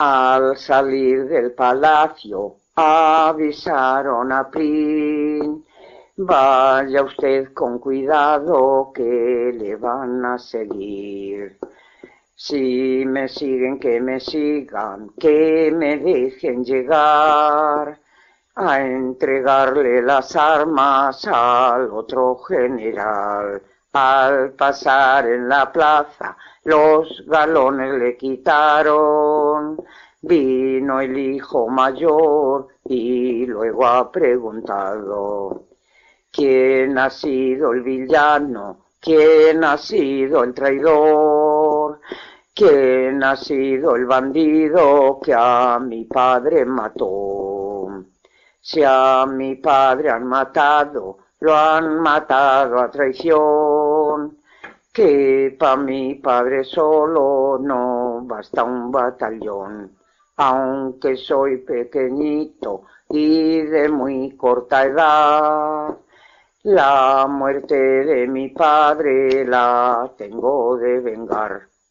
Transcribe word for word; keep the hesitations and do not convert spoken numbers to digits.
Al salir del palacio avisaron a Prin: vaya usted con cuidado que le van a seguir. Si me siguen, que me sigan, que me dejen llegar a entregarle las armas al otro general. Al pasar en la plaza los galones le quitaron. Vino el hijo mayor y luego ha preguntado: ¿quién ha sido el villano? ¿Quién ha sido el traidor? ¿Quién ha sido el bandido que a mi padre mató? Si a mi padre han matado, lo han matado a traición, que pa' mi padre solo no basta un batallón. Aunque soy pequeñito y de muy corta edad, la muerte de mi padre la tengo de vengar.